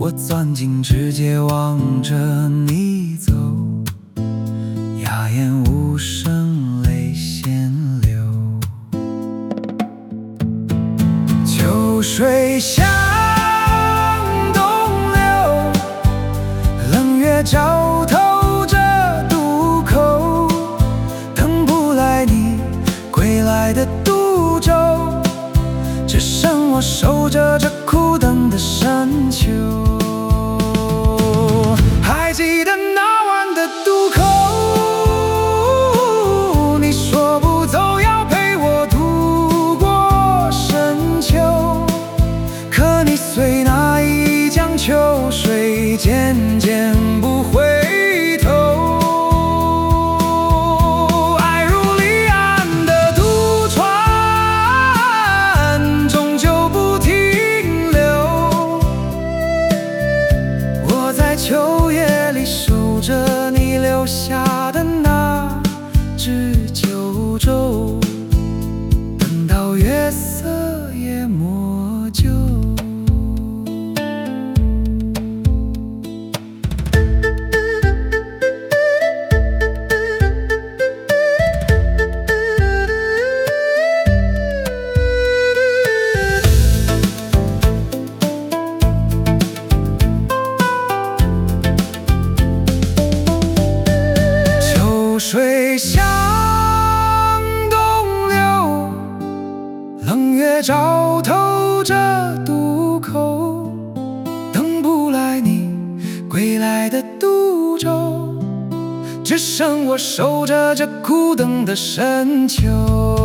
我钻进指尖望着你走，哑眼无声泪先流。秋水向东流，冷月照透这渡口，等不来你归来的渡舟，只剩我守着这苦等的深秋。还记得那晚的渡口，你说不走要陪我度过深秋，可你随那一江秋水渐渐不回头。爱如离岸的渡船，终究不停留。我在秋夜里守着你留下的那只九州，等到月色也磨旧。秋水向东流，冷月照透这渡口，等不来你归来的渡舟，只剩我守着这苦等的深秋。